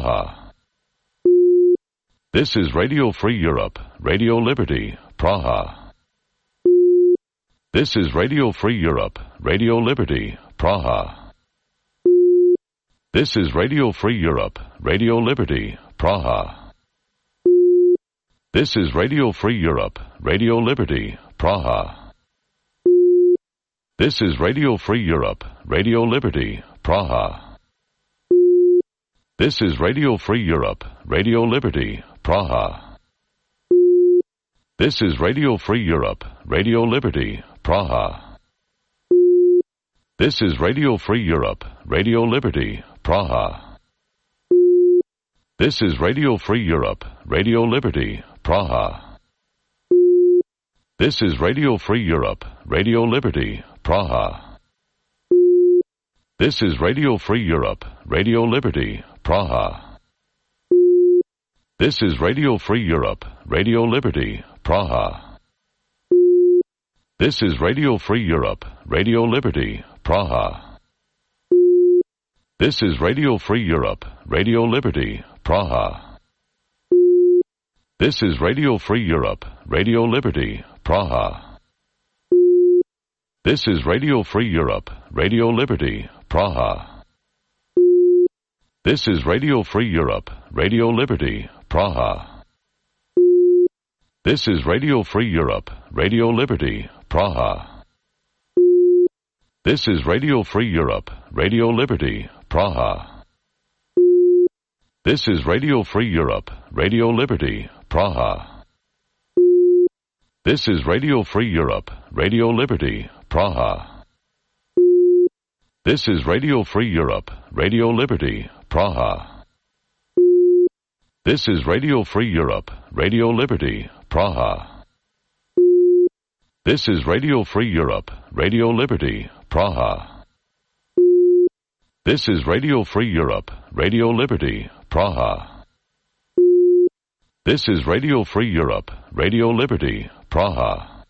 Praha. This is Radio Free Europe, Radio Liberty, Praha. This is Radio Free Europe, Radio Liberty, Praha. This is Radio Free Europe, Radio Liberty, Praha. This is Radio Free Europe, Radio Liberty, Praha. This is Radio Free Europe, Radio Liberty, Praha. This is Radio Free Europe, Radio Liberty, Praha. This is Radio Free Europe, Radio Liberty, Praha. This is Radio Free Europe, Radio Liberty, Praha. This is Radio Free Europe, Radio Liberty, Praha. This is Radio Free Europe, Radio Liberty, Praha. This is Radio Free Europe, Radio Liberty, Praha. This is Radio Free Europe, Radio Liberty, Praha. This is Radio Free Europe, Radio Liberty, Praha. This is Radio Free Europe, Radio Liberty, Praha. This is Radio Free Europe, Radio Liberty, Praha. This is Radio Free Europe, Radio Liberty, Praha. This is Radio Free Europe, Radio Liberty, Praha. This is Radio Free Europe, Radio Liberty, Praha. This is Radio Free Europe, Radio Liberty, Praha. This is Radio Free Europe, Radio Liberty, Praha. This is Radio Free Europe, Radio Liberty, Praha. This is Radio Free Europe, Radio Liberty, Praha. This is Radio Free Europe, Radio Liberty, Praha. This is Radio Free Europe, Radio Liberty, Praha. This is Radio Free Europe, Radio Liberty, Praha. This is Radio Free Europe, Radio Liberty, Praha.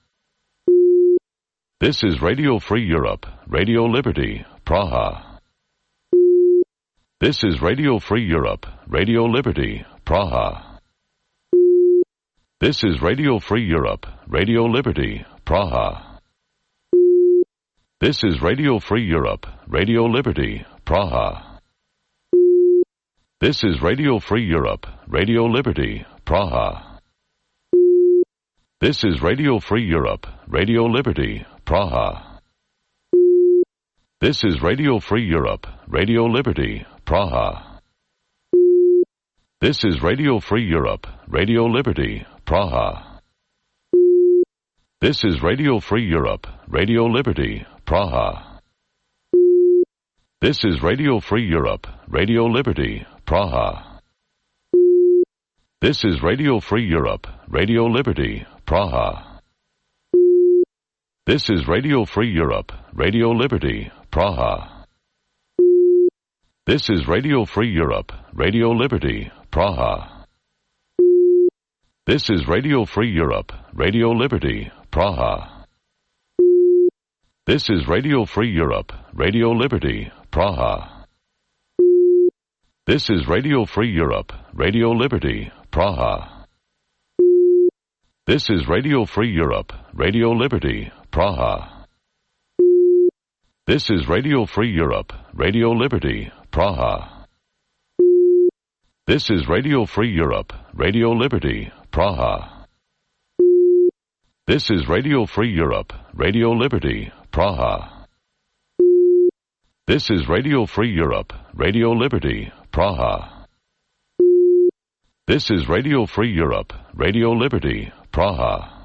This is Radio Free Europe, Radio Liberty, Praha. This is Radio Free Europe, Radio Liberty, Praha. This is Radio Free Europe, Radio Liberty, Praha. This is Radio Free Europe, Radio Liberty, Praha. This is Radio Free Europe, Radio Liberty, Praha. This is Radio Free Europe, Radio Liberty, Praha. This is Radio Free Europe, Radio Liberty, Praha. This is Radio Free Europe, Radio Liberty, Praha. This is Radio Free Europe, Radio Liberty, Praha. This is Radio Free Europe, Radio Liberty, Praha. This is Radio Free Europe, Radio Liberty, Praha. This is Radio Free Europe, Radio Liberty, Praha. This is Radio Free Europe, Radio Liberty, Praha. This is Radio Free Europe, Radio Liberty, Praha. This is Radio Free Europe, Radio Liberty, Praha. This is Radio Free Europe, Radio Liberty, Praha. This is Radio Free Europe, Radio Liberty, Praha. This is Radio Free Europe, Radio Liberty, Praha. This is Radio Free Europe, Radio Liberty, Praha. This is Radio Free Europe, Radio Liberty, Praha. This is Radio Free Europe, Radio Liberty, Praha. This is Radio Free Europe, Radio Liberty, Praha.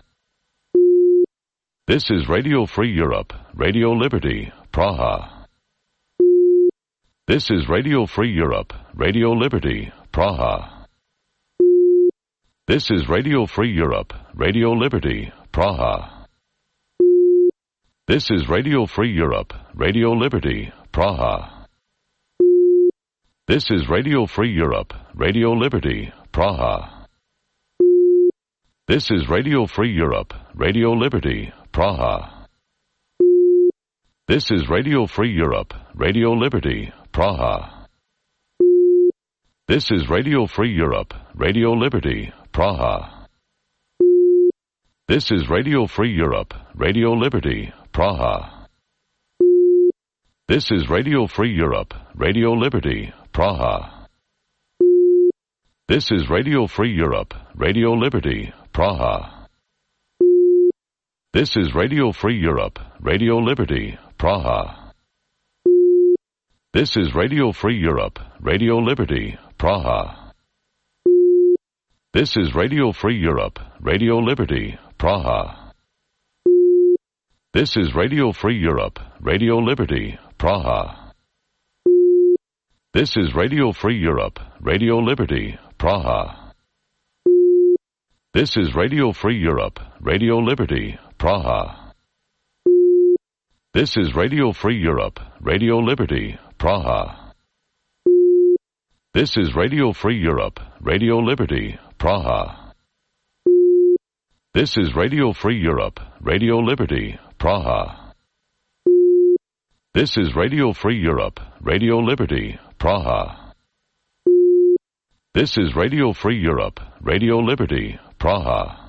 This is Radio Free Europe, Radio Liberty, Praha. This is Radio Free Europe, Radio Liberty, Praha. This is Radio Free Europe, Radio Liberty, Praha. This is Radio Free Europe, Radio Liberty, Praha. This is Radio Free Europe, Radio Liberty, Praha. This is Radio Free Europe, Radio Liberty, Praha. This is Radio Free Europe, Radio Liberty, Praha. This is Radio Free Europe, Radio Liberty, Praha. This is Radio Free Europe, Radio Liberty, Praha. This is Radio Free Europe, Radio Liberty, Praha. This is Radio Free Europe, Radio Liberty, Praha. This is Radio Free Europe, Radio Liberty, Praha. This is Radio Free Europe, Radio Liberty, Praha. This is Radio Free Europe, Radio Liberty, Praha. This is Radio Free Europe, Radio Liberty, Praha. This is Radio Free Europe, Radio Liberty, Praha. This is Radio Free Europe, Radio Liberty, Praha. This is Radio Free Europe, Radio Liberty, Praha. This is Radio Free Europe, Radio Liberty, Praha. This is Radio Free Europe, Radio Liberty, Praha. This is Radio Free Europe, Radio Liberty, Praha. This is Radio Free Europe, Radio Liberty, Praha.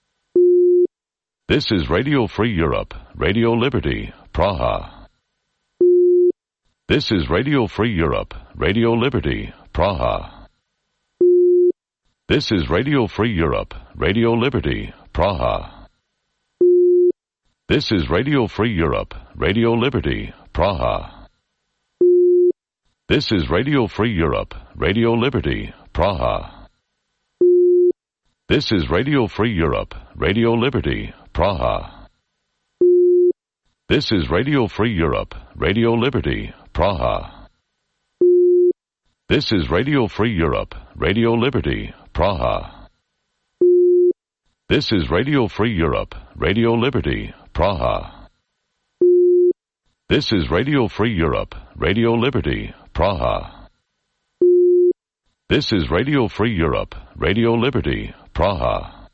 This is Radio Free Europe, Radio Liberty, Praha. This is Radio Free Europe, Radio Liberty, Praha. This is Radio Free Europe, Radio Liberty, Praha. This is Radio Free Europe, Radio Liberty, Praha. This is Radio Free Europe, Radio Liberty, Praha. This is Radio Free Europe, Radio Liberty, Praha. This is Radio Free Europe, Radio Liberty, Praha. This is Radio Free Europe, Radio Liberty, Praha. This is Radio Free Europe, Radio Liberty, Praha. This is Radio Free Europe, Radio Liberty, Praha. This is Radio Free Europe, Radio Liberty, Praha.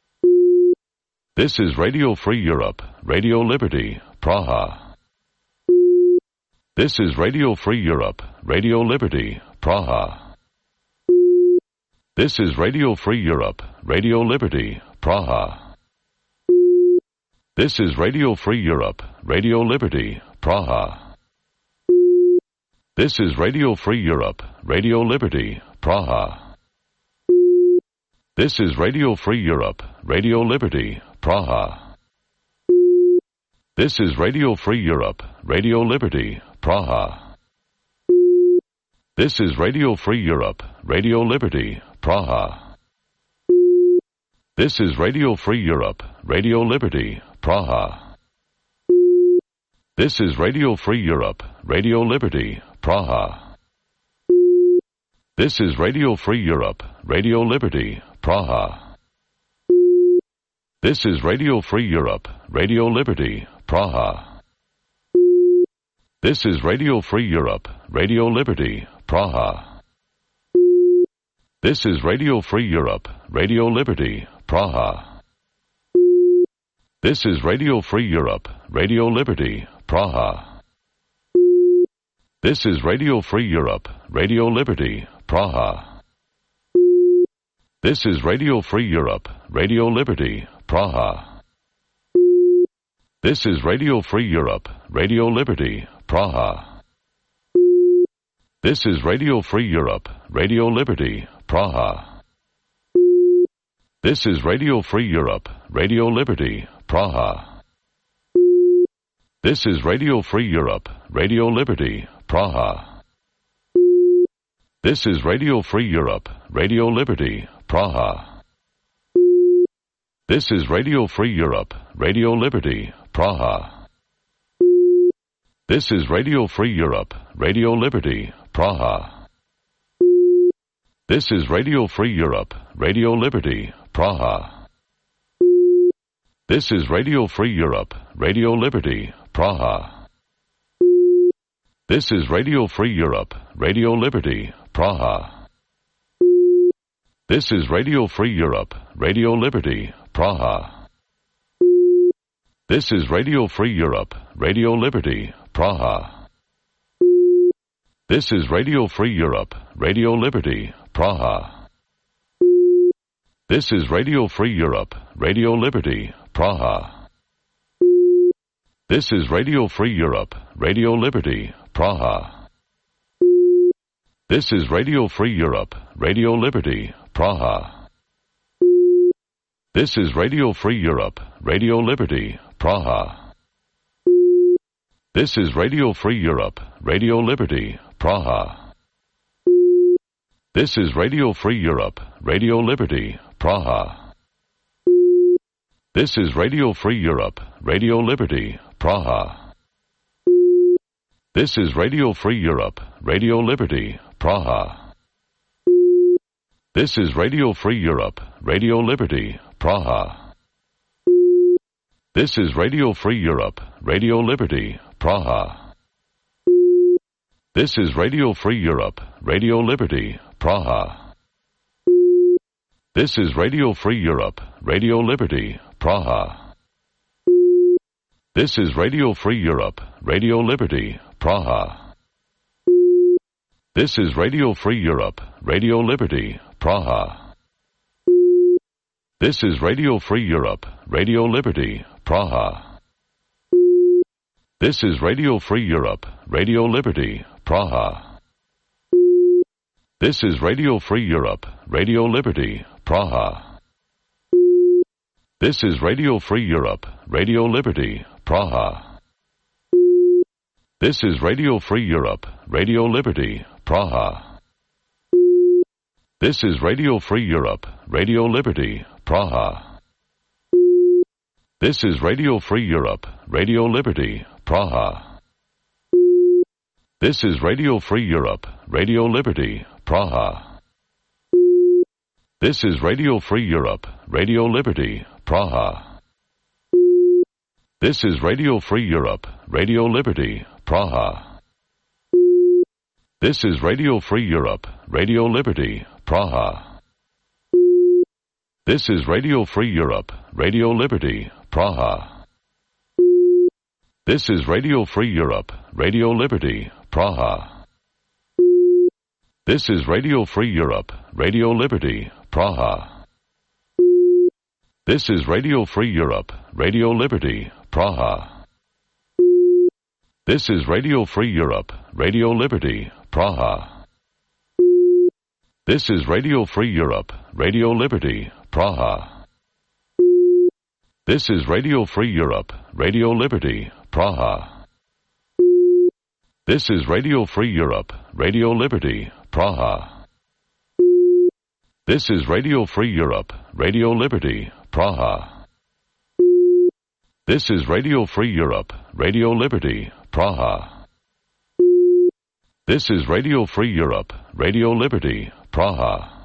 This is Radio Free Europe, Radio Liberty, Praha. This is Radio Free Europe, Radio Liberty, Praha. This is Radio Free Europe, Radio Liberty, Praha. This is Radio Free Europe, Radio Liberty, Praha. This is Radio Free Europe, Radio Liberty, Praha. This is Radio Free Europe, Radio Liberty, Praha. This is Radio Free Europe, Radio Liberty, Praha. This is Radio Free Europe, Radio Liberty, Praha. This is Radio Free Europe, Radio Liberty, Praha. This is Radio Free Europe, Radio Liberty, Praha. This is Radio Free Europe, Radio Liberty, Praha. This is Radio Free Europe, Radio Liberty, Praha. This is Radio Free Europe, Radio Liberty, Praha. This is Radio Free Europe, Radio Liberty, Praha. This is Radio Free Europe, Radio Liberty, Praha. This is Radio Free Europe, Radio Liberty, Praha. This is Radio Free Europe, Radio Liberty, Praha. This is Radio Free Europe, Radio Liberty, Praha. This is Radio Free Europe, Radio Liberty, Praha. This is Radio Free Europe, Radio Liberty, Praha. This is Radio Free Europe, Radio Liberty, Praha. This is Radio Free Europe, Radio Liberty, Praha. This is Radio Free Europe, Radio Liberty, Praha. This is Radio Free Europe, Radio Liberty, Praha. This is Radio Free Europe, Radio Liberty, Praha. This is Radio Free Europe, Radio Liberty, Praha. This is Radio Free Europe, Radio Liberty, Praha. This is Radio Free Europe, Radio Liberty, Praha. This is Radio Free Europe, Radio Liberty, Praha. This is Radio Free Europe, Radio Liberty, Praha. This is Radio Free Europe, Radio Liberty, Praha. This is Radio Free Europe, Radio Liberty, Praha. This is Radio Free Europe, Radio Liberty, Praha. This is Radio Free Europe, Radio Liberty, Praha. This is Radio Free Europe, Radio Liberty, Praha. This is Radio Free Europe, Radio Liberty, Praha. This is Radio Free Europe, Radio Liberty, Praha. This is Radio Free Europe, Radio Liberty, Praha. This is Radio Free Europe, Radio Liberty, Praha. This is Radio Free Europe, Radio Liberty, Praha. This is Radio Free Europe, Radio Liberty, Praha. This is Radio Free Europe, Radio Liberty, Praha. This is Radio Free Europe, Radio Liberty, Praha. This is Radio Free Europe, Radio Liberty, Praha. This is Radio Free Europe, Radio Liberty, Praha. This is Radio Free Europe, Radio Liberty, Praha. This is Radio Free Europe, Radio Liberty, Praha. This is Radio Free Europe, Radio Liberty, Praha. This is Radio Free Europe, Radio Liberty, Praha. This is Radio Free Europe, Radio Liberty, Praha. This is Radio Free Europe, Radio Liberty, Praha. This is Radio Free Europe, Radio Liberty, Praha. This is Radio Free Europe, Radio Liberty, Praha. This is Radio Free Europe, Radio Liberty, Praha. This is Radio Free Europe, Radio Liberty, Praha. This is Radio Free Europe, Radio Liberty, Praha. This is Radio Free Europe, Radio Liberty, Praha. This is Radio Free Europe, Radio Liberty, Praha. This is Radio Free Europe, Radio Liberty, Praha. This is Radio Free Europe, Radio Liberty, Praha. This is Radio Free Europe, Radio Liberty, Praha. This is Radio Free Europe, Radio Liberty, Praha. This is Radio Free Europe, Radio Liberty, Praha. This is Radio Free Europe, Radio Liberty, Praha. This is Radio Free Europe, Radio Liberty, Praha. This is Radio Free Europe, Radio Liberty, Praha.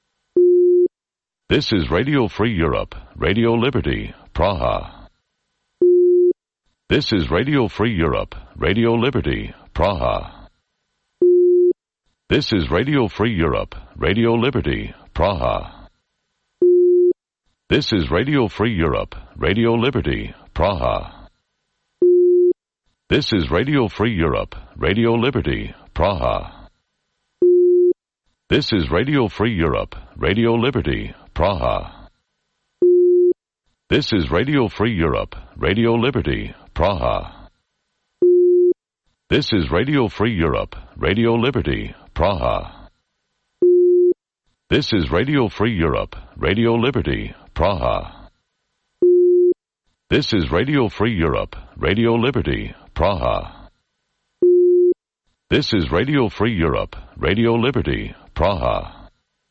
This is Radio Free Europe, Radio Liberty, Praha. This is Radio Free Europe, Radio Liberty, Praha. This is Radio Free Europe, Radio Liberty, Praha. This is Radio Free Europe, Radio Liberty, Praha. This is Radio Free Europe, Radio Liberty, Praha. This is Radio Free Europe, Radio Liberty, Praha. This is Radio Free Europe, Radio Liberty, Praha. This is Radio Free Europe, Radio Liberty, Praha. This is Radio Free Europe, Radio Liberty, Praha. This is Radio Free Europe, Radio Liberty, Praha. This is Radio Free Europe, Radio Liberty, Praha.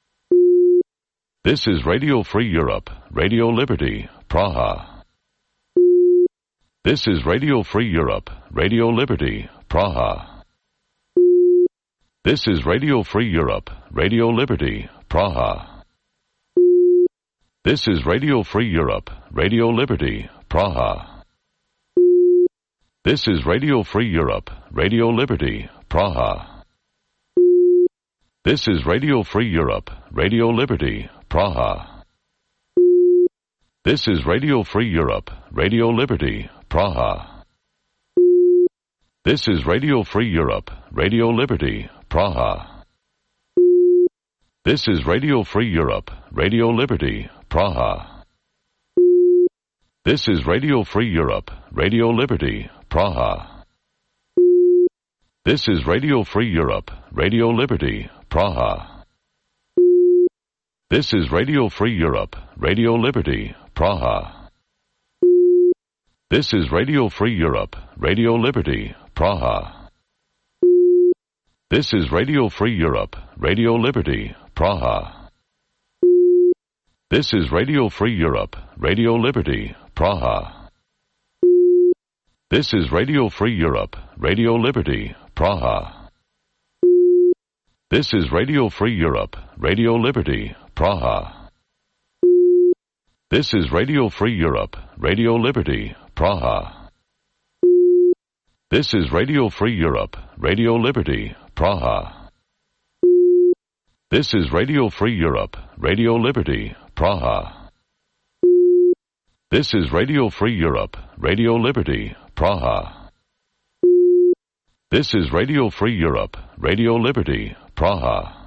This is Radio Free Europe, Radio Liberty, Praha. This is Radio Free Europe, Radio Liberty, Praha. This is Radio Free Europe, Radio Liberty, Praha. This is Radio Free Europe, Radio Liberty, Praha. This is Radio Free Europe, Radio Liberty, Praha. This is Radio Free Europe, Radio Liberty, Praha. This is Radio Free Europe, Radio Liberty, Praha. This is Radio Free Europe, Radio Liberty, Praha. This is Radio Free Europe, Radio Liberty, Praha. This is Radio Free Europe, Radio Liberty, Praha. This is Radio Free Europe, Radio Liberty, Praha. This is Radio Free Europe, Radio Liberty, Praha. This is Radio Free Europe, Radio Liberty, Praha. This is Radio Free Europe, Radio Liberty, Praha. This is Radio Free Europe, Radio Liberty, Praha. This is Radio Free Europe, Radio Liberty, Praha. This is Radio Free Europe, Radio Liberty, Praha. This is Radio Free Europe, Radio Liberty, Praha. This is Radio Free Europe, Radio Liberty, Praha. This is Radio Free Europe, Radio Liberty, Praha. This is Radio Free Europe, Radio Liberty, Praha. This is Radio Free Europe, Radio Liberty, Praha.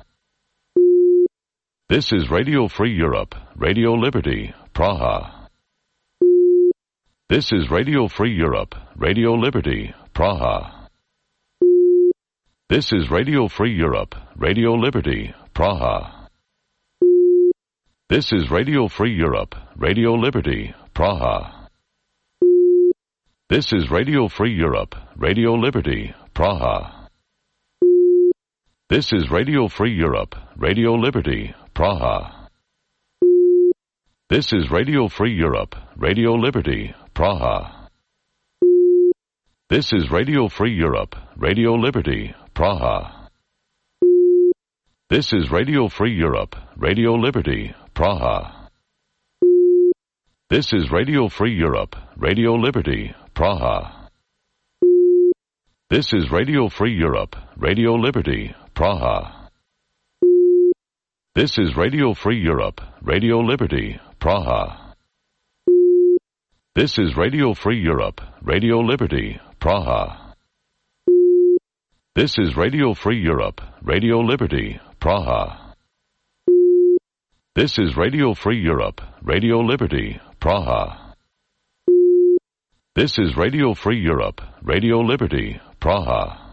This is Radio Free Europe, Radio Liberty, Praha. This is Radio Free Europe, Radio Liberty, Praha. This is Radio Free Europe, Radio Liberty, Praha. This is Radio Free Europe, Radio Liberty, Praha. This is Radio Free Europe, Radio Liberty, Praha. This is Radio Free Europe, Radio Liberty, Praha. This is Radio Free Europe, Radio Liberty, Praha. This is Radio Free Europe, Radio Liberty, Praha. This is Radio Free Europe, Radio Liberty, Praha. This is Radio Free Europe, Radio Liberty, Praha. This is Radio Free Europe, Radio Liberty, Praha. This is Radio Free Europe, Radio Liberty, Praha. This is Radio Free Europe, Radio Liberty, Praha. This is Radio Free Europe, Radio Liberty, Praha. This is Radio Free Europe, Radio Liberty, Praha. This is Radio Free Europe, Radio Liberty, Praha.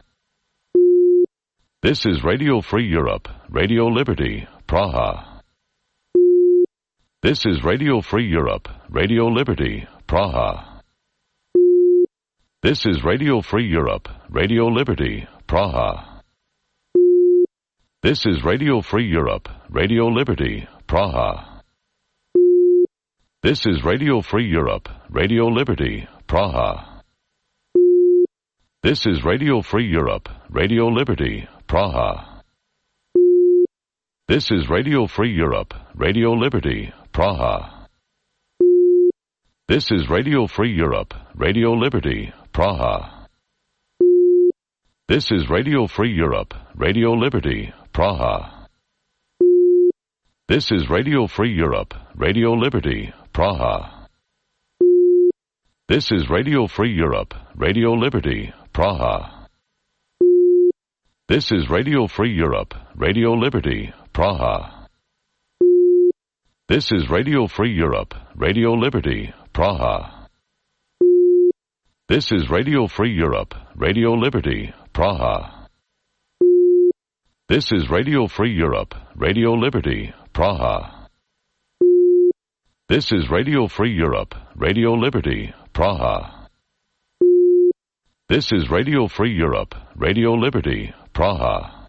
This is Radio Free Europe, Radio Liberty, Praha. This is Radio Free Europe, Radio Liberty, Praha. This is Radio Free Europe, Radio Liberty, Praha. This is Radio Free Europe, Radio Liberty, Praha. This is Radio Free Europe, Radio Liberty, Praha. This is Radio Free Europe, Radio Liberty, Praha. This is Radio Free Europe, Radio Liberty, Praha. This is Radio Free Europe, Radio Liberty, Praha. This is Radio Free Europe, Radio Liberty, Praha. This is Radio Free Europe, Radio Liberty, Praha. This is Radio Free Europe, Radio Liberty, Praha. This is Radio Free Europe, Radio Liberty, Praha. This is Radio Free Europe, Radio Liberty, Praha. This is Radio Free Europe, Radio Liberty, Praha. This is Radio Free Europe, Radio Liberty, Praha. This is Radio Free Europe, Radio Liberty, Praha. This is Radio Free Europe, Radio Liberty, Praha.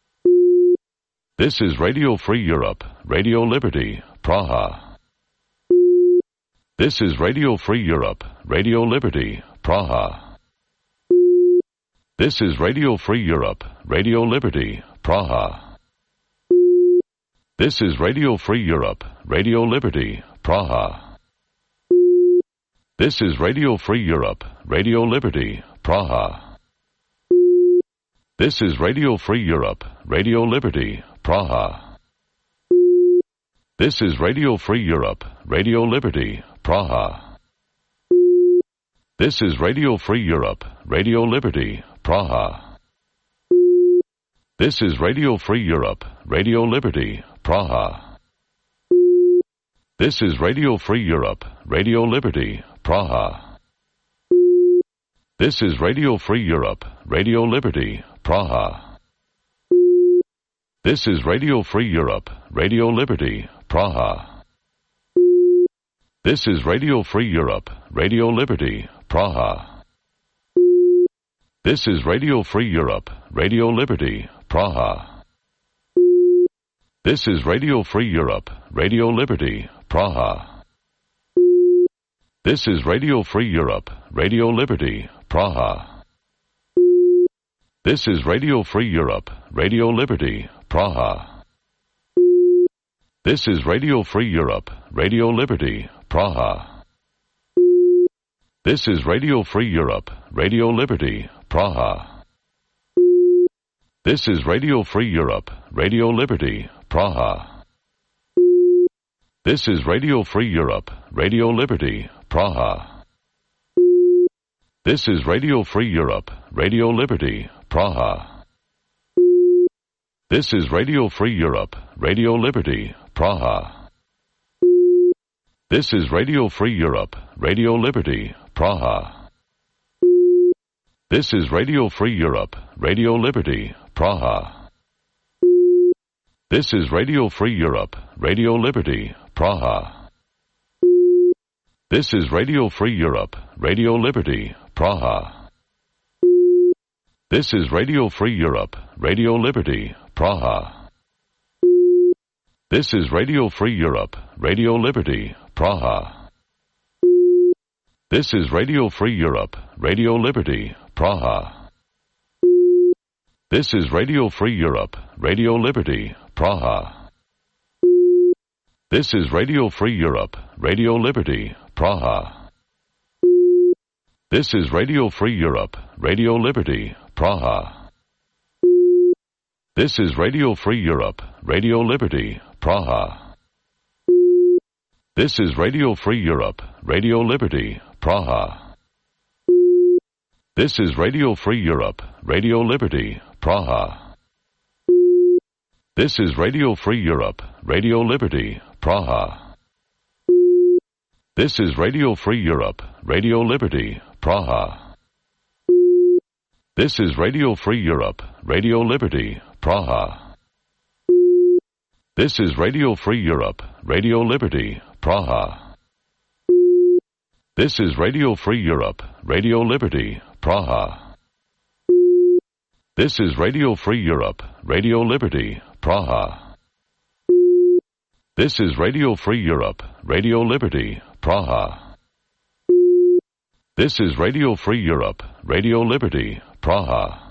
This is Radio Free Europe, Radio Liberty, Praha. This is Radio Free Europe, Radio Liberty, Praha. This is Radio Free Europe, Radio Liberty, Praha. This is Radio Free Europe, Radio Liberty, Praha. This is Radio Free Europe, Radio Liberty, Praha. This is Radio Free Europe, Radio Liberty, Praha. This is Radio Free Europe, Radio Liberty, Praha. This is Radio Free Europe, Radio Liberty, Praha. This is Radio Free Europe, Radio Liberty, Praha. This is Radio Free Europe, Radio Liberty, Praha. This is Radio Free Europe, Radio Liberty, Praha. This is Radio Free Europe, Radio Liberty, Praha. This is Radio Free Europe, Radio Liberty, Praha. This is Radio Free Europe, Radio Liberty, Praha. This is Radio Free Europe, Radio Liberty, Praha. This is Radio Free Europe, Radio Liberty, Praha. This is Radio Free Europe, Radio Liberty, Praha. This is Radio Free Europe, Radio Liberty, Praha. This is Radio Free Europe, Radio Liberty, Praha. This is Radio Free Europe, Radio Liberty, Praha. This is Radio Free Europe, Radio Liberty, Praha. This is Radio Free Europe, Radio Liberty, Praha. This is Radio Free Europe, Radio Liberty, Praha. This is Radio Free Europe, Radio Liberty, Praha. This is Radio Free Europe, Radio Liberty, Praha. This is Radio Free Europe, Radio Liberty, Praha. This is Radio Free Europe, Radio Liberty, Praha. This is Radio Free Europe, Radio Liberty, Praha. This is Radio Free Europe, Radio Liberty, Praha. This is Radio Free Europe, Radio Liberty, Praha. This is Radio Free Europe, Radio Liberty, Praha. This is Radio Free Europe, Radio Liberty, Praha. This is Radio Free Europe, Radio Liberty, Praha. This is Radio Free Europe, Radio Liberty, Praha. This is Radio Free Europe, Radio Liberty, Praha. This is Radio Free Europe, Radio Liberty, Praha. This is Radio Free Europe, Radio Liberty, Praha. This is Radio Free Europe, Radio Liberty, Praha. This is Radio Free Europe, Radio Liberty, Praha. This is Radio Free Europe, Radio Liberty, Praha. This is Radio Free Europe, Radio Liberty, Praha. This is Radio Free Europe, Radio Liberty, Praha. This is Radio Free Europe, Radio Liberty, Praha. This is Radio Free Europe, Radio Liberty, Praha.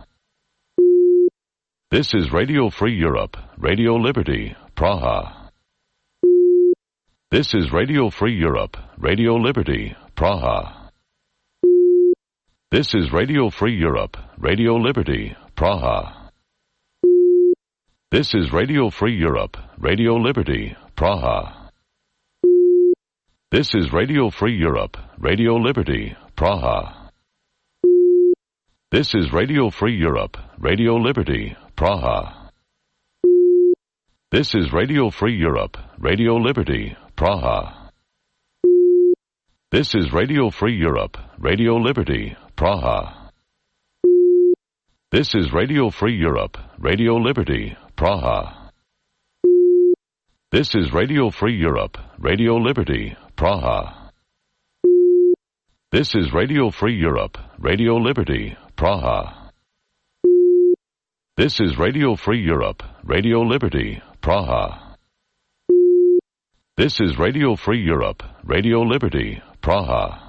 This is Radio Free Europe, Radio Liberty, Praha. This is Radio Free Europe, Radio Liberty, Praha. This is Radio Free Europe, Radio Liberty, Praha. This is Radio Free Europe, Radio Liberty, Praha. This is Radio Free Europe, Radio Liberty, Praha. This is Radio Free Europe, Radio Liberty, Praha. This is Radio Free Europe, Radio Liberty, Praha. This is Radio Free Europe, Radio Liberty, Praha. This is Radio Free Europe, Radio Liberty, Praha. This is Radio Free Europe, Radio Liberty, Praha. This is Radio Free Europe, Radio Liberty, Praha. This is Radio Free Europe, Radio Liberty, Praha. This is Radio Free Europe, Radio Liberty, Praha.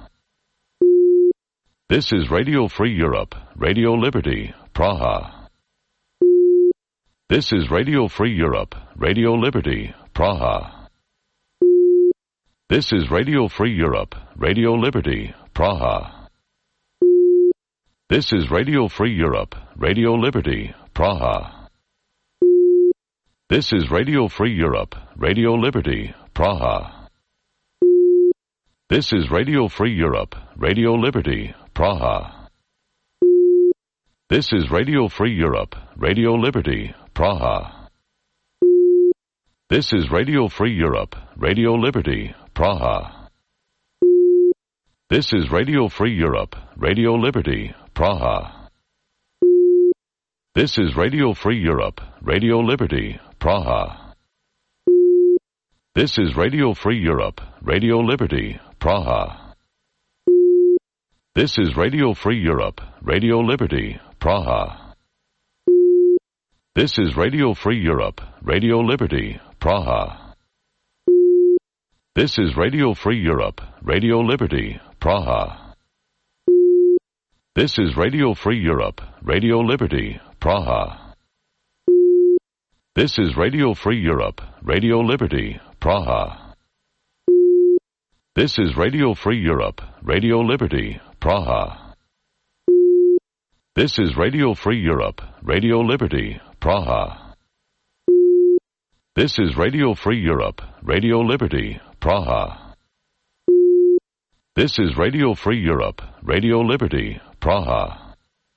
This is Radio Free Europe, Radio Liberty, Praha. This is Radio Free Europe, Radio Liberty, Praha. This is Radio Free Europe, Radio Liberty, Praha. This is Radio Free Europe, Radio Liberty, Praha. This is Radio Free Europe, Radio Liberty, Praha. This is Radio Free Europe, Radio Liberty, Praha. This is Radio Free Europe, Radio Liberty, Praha. This is Radio Free Europe, Radio Liberty, Praha. This is Radio Free Europe, Radio Liberty, Praha. This is Radio Free Europe, Radio Liberty, Praha. This is Radio Free Europe, Radio Liberty, Praha. This is Radio Free Europe, Radio Liberty, Praha. This is Radio Free Europe, Radio Liberty, Praha. This is Radio Free Europe, Radio Liberty, Praha. This is Radio Free Europe, Radio Liberty, Praha. This is Radio Free Europe, Radio Liberty, Praha. This is Radio Free Europe, Radio Liberty, Praha. This is Radio Free Europe, Radio Liberty, Praha. This is Radio Free Europe, Radio Liberty, Praha. This is Radio Free Europe, Radio Liberty, Praha.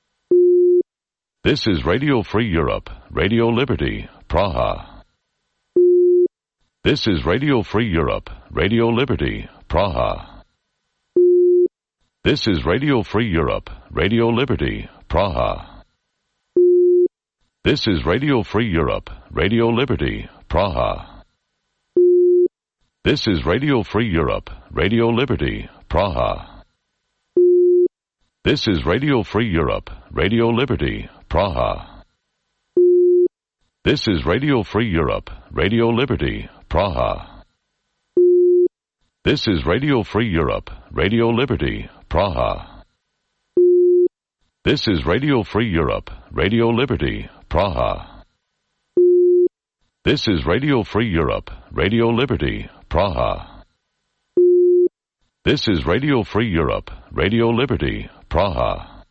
This is Radio Free Europe, Radio Liberty, Praha. This is Radio Free Europe, Radio Liberty, Praha. This is Radio Free Europe, Radio Liberty, Praha. This is Radio Free Europe, Radio Liberty, Praha. This is Radio Free Europe, Radio Liberty, Praha. This is Radio Free Europe, Radio Liberty, Praha. This is Radio Free Europe, Radio Liberty, Praha. This is Radio Free Europe, Radio Liberty, Praha. This is Radio Free Europe, Radio Liberty, Praha. This is Radio Free Europe, Radio Liberty, Praha. This is Radio Free Europe, Radio Liberty, Praha.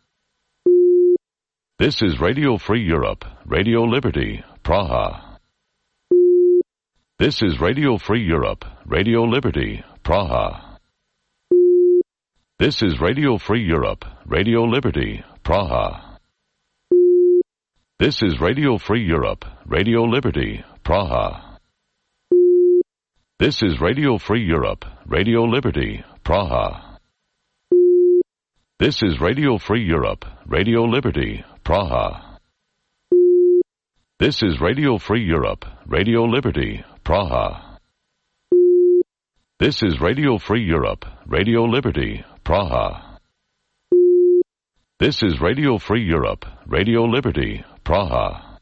This is Radio Free Europe, Radio Liberty, Praha. This is Radio Free Europe, Radio Liberty, Praha. This is Radio Free Europe, Radio Liberty, Praha. This is Radio Free Europe, Radio Liberty, Praha. This is Radio Free Europe, Radio Liberty, Praha. This is Radio Free Europe, Radio Liberty, Praha. This is Radio Free Europe, Radio Liberty, Praha. This is Radio Free Europe, Radio Liberty, Praha. This is Radio Free Europe, Radio Liberty, Praha.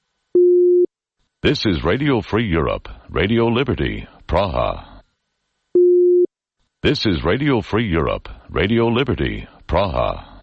This is Radio Free Europe, Radio Liberty, Praha. This is Radio Free Europe, Radio Liberty, Praha.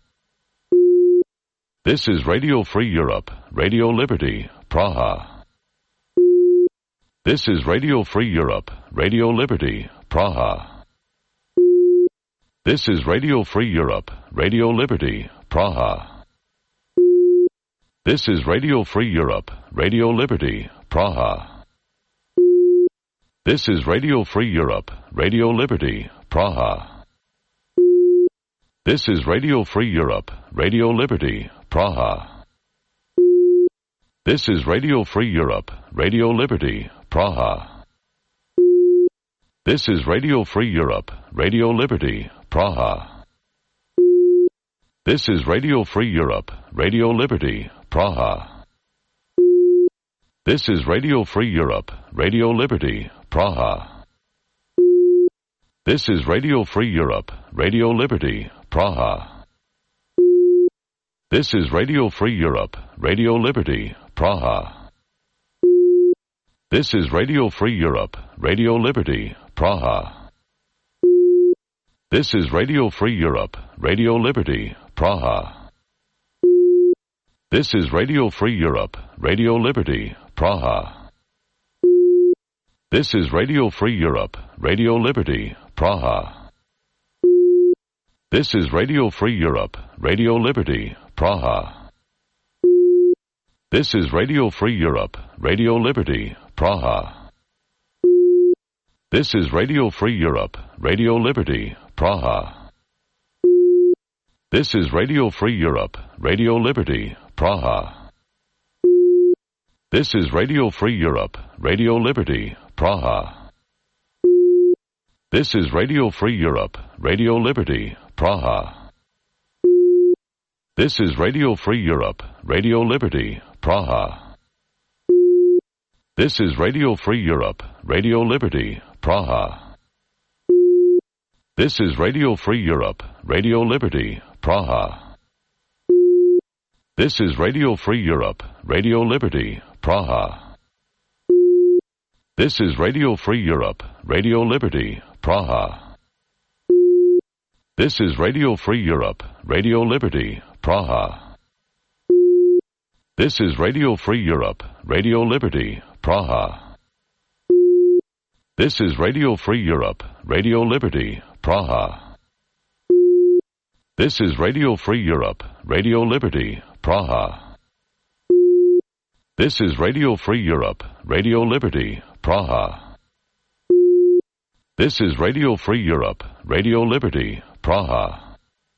This is Radio Free Europe, Radio Liberty, Praha. This is Radio Free Europe, Radio Liberty, Praha. This is Radio Free Europe, Radio Liberty, Praha. This is Radio Free Europe, Radio Liberty, Praha. This is Radio Free Europe, Radio Liberty, Praha. This is Radio Free Europe, Radio Liberty, Praha. This is Radio Free Europe, Radio Liberty, Praha. This is Radio Free Europe, Radio Liberty, Praha. This is Radio Free Europe, Radio Liberty, Praha. This is Radio Free Europe, Radio Liberty, Praha. This is Radio Free Europe, Radio Liberty, Praha. This is Radio Free Europe, Radio Liberty, Praha. This is Radio Free Europe, Radio Liberty, Praha. This is Radio Free Europe, Radio Liberty, Praha. This is Radio Free Europe, Radio Liberty, Praha. This is Radio Free Europe, Radio Liberty, Praha. This is Radio Free Europe, Radio Liberty, Praha. This is Radio Free Europe, Radio Liberty, Praha. This is Radio Free Europe, Radio Liberty, Praha. This is Radio Free Europe, Radio Liberty, Praha. This is Radio Free Europe, Radio Liberty, Praha. This is Radio Free Europe, Radio Liberty, Praha. This is Radio Free Europe, Radio Liberty, Praha. This is Radio Free Europe, Radio Liberty, Praha. This is Radio Free Europe, Radio Liberty, Praha. This is Radio Free Europe, Radio Liberty, Praha. This is Radio Free Europe, Radio Liberty, Praha. This is Radio Free Europe, Radio Liberty, Praha. This is Radio Free Europe, Radio Liberty, Praha. This is Radio Free Europe, Radio Liberty, Praha. This is Radio Free Europe, Radio Liberty, Praha. This is Radio Free Europe, Radio Liberty, Praha. This is Radio Free Europe, Radio Liberty, Praha.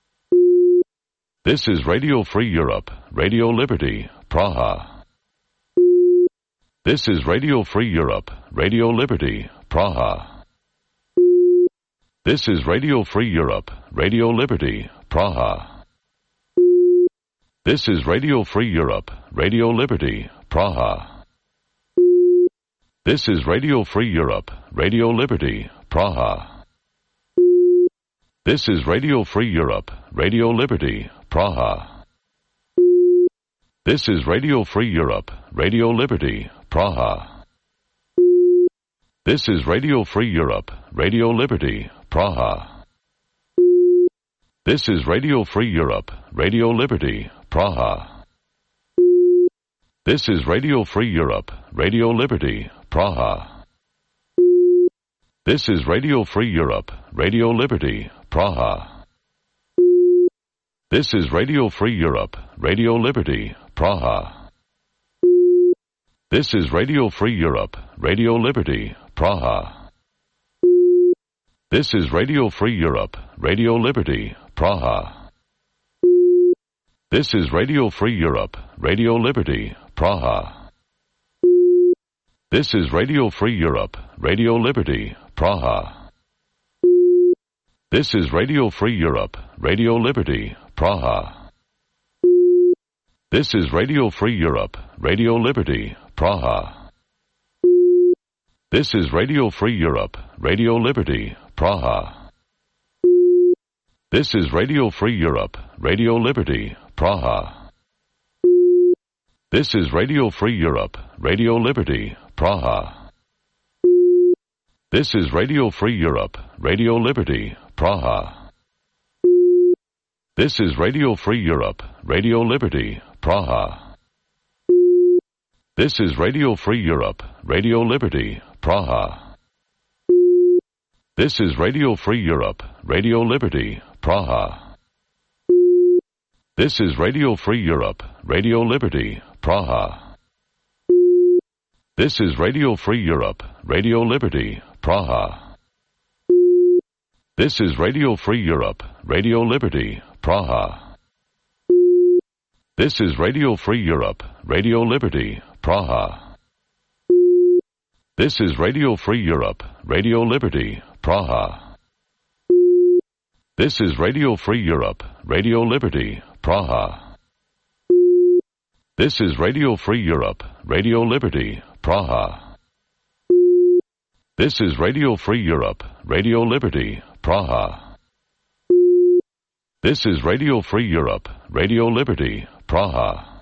This is Radio Free Europe, Radio Liberty, Praha. This is Radio Free Europe, Radio Liberty, Praha. This is Radio Free Europe, Radio Liberty, Praha. This is Radio Free Europe, Radio Liberty, Praha. This is Radio Free Europe, Radio Liberty, Praha. This is Radio Free Europe, Radio Liberty, Praha. This is Radio Free Europe, Radio Liberty, Praha. This is Radio Free Europe, Radio Liberty, Praha. This is Radio Free Europe, Radio Liberty, Praha. This is Radio Free Europe, Radio Liberty, Praha. This is Radio Free Europe, Radio Liberty, Praha. This is Radio Free Europe, Radio Liberty, Praha. This is Radio Free Europe, Radio Liberty, Praha. This is Radio Free Europe, Radio Liberty, Praha. This is Radio Free Europe, Radio Liberty, Praha. This is Radio Free Europe, Radio Liberty, Praha. This is Radio Free Europe, Radio Liberty, Praha. This is Radio Free Europe, Radio Liberty, Praha. This is Radio Free Europe, Radio Liberty, Praha. This is Radio Free Europe, Radio Liberty, Praha. This is Radio Free Europe, Radio Liberty, Praha. This is Radio Free Europe, Radio Liberty, Praha. This is Radio Free Europe, Radio Liberty, Praha. This is Radio Free Europe, Radio Liberty, Praha. This is Radio Free Europe, Radio Liberty, Praha. This is Radio Free Europe, Radio Liberty, Praha. This is Radio Free Europe, Radio Liberty, Praha. This is Radio Free Europe, Radio Liberty, Praha. This is Radio Free Europe, Radio Liberty, Praha. This is Radio Free Europe, Radio Liberty, Praha. This is Radio Free Europe, Radio Liberty, Praha. This is Radio Free Europe, Radio Liberty, Praha. This is Radio Free Europe, Radio Liberty, Praha. This is Radio Free Europe, Radio Liberty, Praha.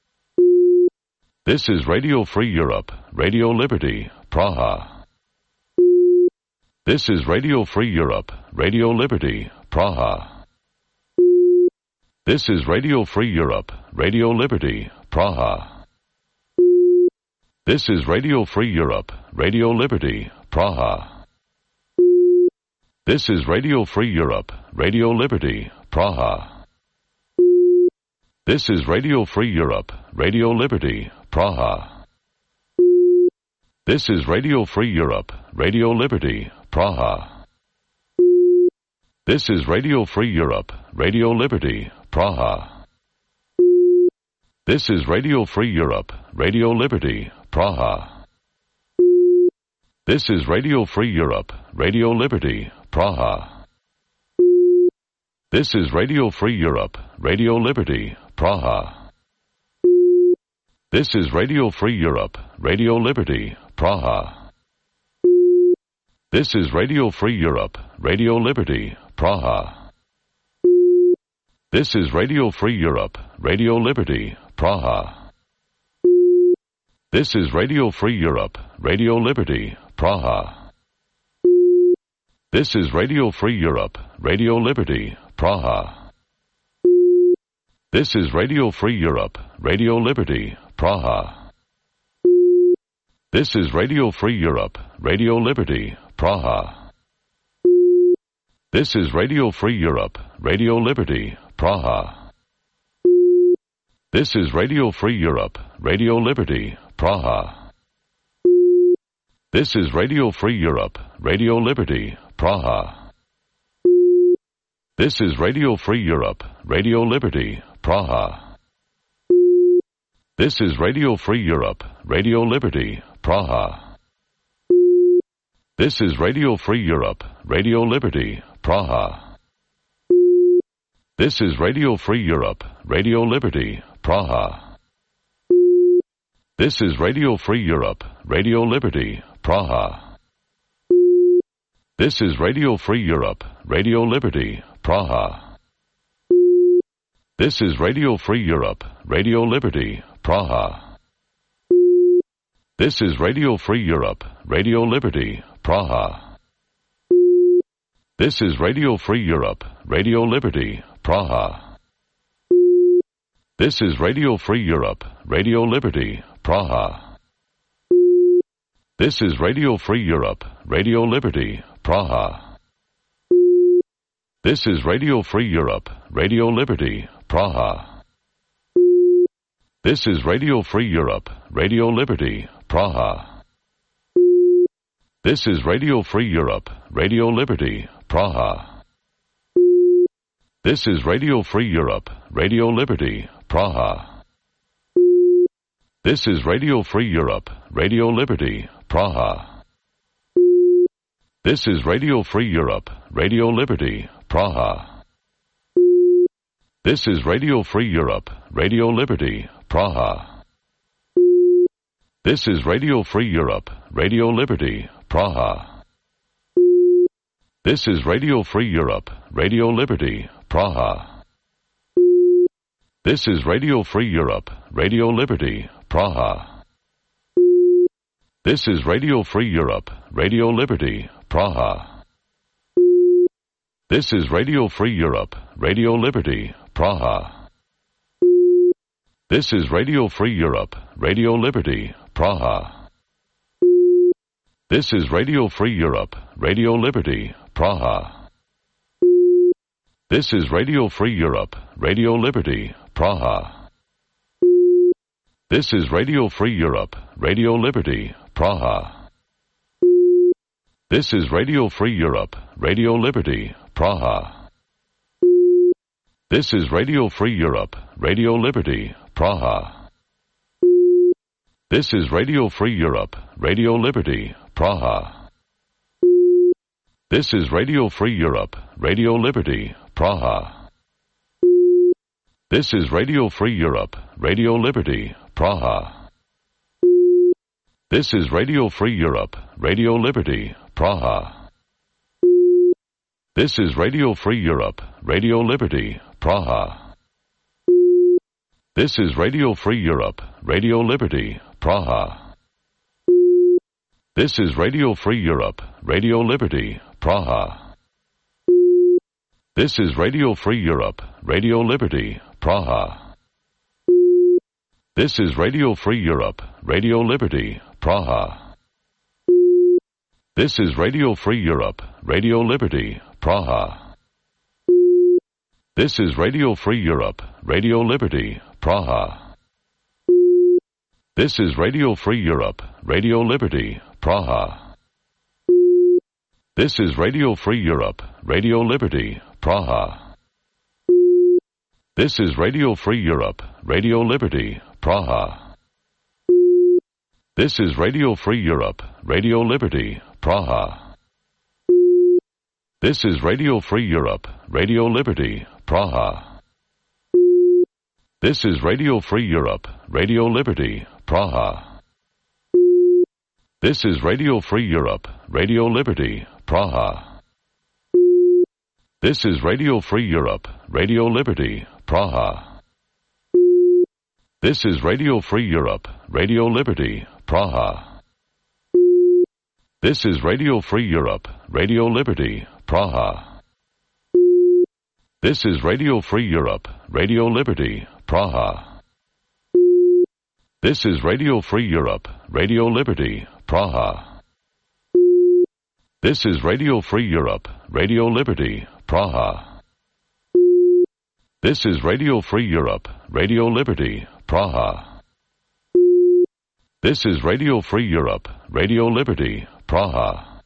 This is Radio Free Europe, Radio Liberty, Praha. This is Radio Free Europe, Radio Liberty, Praha. This is Radio Free Europe, Radio Liberty, Praha. This is Radio Free Europe, Radio Liberty, Praha. This is Radio Free Europe, Radio Liberty, Praha. This is Radio Free Europe, Radio Liberty, Praha. This is Radio Free Europe, Radio Liberty, Praha. This is Radio Free Europe, Radio Liberty, Praha. This is Radio Free Europe, Radio Liberty, Praha. This is Radio Free Europe, Radio Liberty, Praha. This is Radio Free Europe, Radio Liberty, Praha. This is Radio Free Europe, Radio Liberty, Praha. This is Radio Free Europe, Radio Liberty, Praha. This is Radio Free Europe, Radio Liberty, Praha. This is Radio Free Europe, Radio Liberty, Praha. This is Radio Free Europe, Radio Liberty, Praha. This is Radio Free Europe, Radio Liberty, Praha. This is Radio Free Europe, Radio Liberty, Praha. This is Radio Free Europe, Radio Liberty, Praha. This is Radio Free Europe, Radio Liberty, Praha. This is Radio Free Europe, Radio Liberty, Praha. This is Radio Free Europe, Radio Liberty, Praha. This is Radio Free Europe, Radio Liberty, Praha. This is Radio Free Europe, Radio Liberty, Praha. This is Radio Free Europe, Radio Liberty, Praha. This is Radio Free Europe, Radio Liberty, Praha. This is Radio Free Europe, Radio Liberty, Praha. This is Radio Free Europe, Radio Liberty, Praha. This is Radio Free Europe, Radio Liberty, Praha. This is Radio Free Europe, Radio Liberty, Praha. This is Radio Free Europe, Radio Liberty, Praha. This is Radio Free Europe, Radio Liberty, Praha. This is Radio Free Europe, Radio Liberty, Praha. This is Radio Free Europe, Radio Liberty, Praha. This is Radio Free Europe, Radio Liberty, Praha. This is Radio Free Europe, Radio Liberty, Praha. This is Radio Free Europe, Radio Liberty, Praha. This is Radio Free Europe, Radio Liberty, Praha. This is Radio Free Europe, Radio Liberty, Praha. This is Radio Free Europe, Radio Liberty, Praha. This is Radio Free Europe, Radio Liberty, Praha. This is Radio Free Europe, Radio Liberty, Praha. This is Radio Free Europe, Radio Liberty, Praha. This is Radio Free Europe, Radio Liberty, Praha. This is Radio Free Europe, Radio Liberty, Praha. This is Radio Free Europe, Radio Liberty, Praha. This is Radio Free Europe, Radio Liberty, Praha. This is Radio Free Europe, Radio Liberty, Praha. This is Radio Free Europe, Radio Liberty, Praha. This is Radio Free Europe, Radio Liberty, Praha. This is Radio Free Europe, Radio Liberty, Praha. This is Radio Free Europe, Radio Liberty, Praha. This is Radio Free Europe, Radio Liberty, Praha. This is Radio Free Europe, Radio Liberty, Praha. This is Radio Free Europe, Radio Liberty, Praha. This is Radio Free Europe, Radio Liberty, Praha. This is Radio Free Europe, Radio Liberty, Praha. This is Radio Free Europe, Radio Liberty, Praha. This is Radio Free Europe, Radio Liberty, Praha. This is Radio Free Europe, Radio Liberty, Praha. This is Radio Free Europe, Radio Liberty, Praha. This is Radio Free Europe, Radio Liberty, Praha. This is Radio Free Europe, Radio Liberty, Praha. This is Radio Free Europe, Radio Liberty, Praha. This is Radio Free Europe, Radio Liberty, Praha. This is Radio Free Europe, Radio Liberty, Praha. This is Radio Free Europe, Radio Liberty, Praha. This is Radio Free Europe, Radio Liberty, Praha. This is Radio Free Europe, Radio Liberty, Praha. This is Radio Free Europe, Radio Liberty, Praha. This is Radio Free Europe, Radio Liberty, Praha. This is Radio Free Europe, Radio Liberty, Praha. This is Radio Free Europe, Radio Liberty, Praha. This is Radio Free Europe, Radio Liberty, Praha. This is Radio Free Europe, Radio Liberty, Praha. This is Radio Free Europe, Radio Liberty, Praha.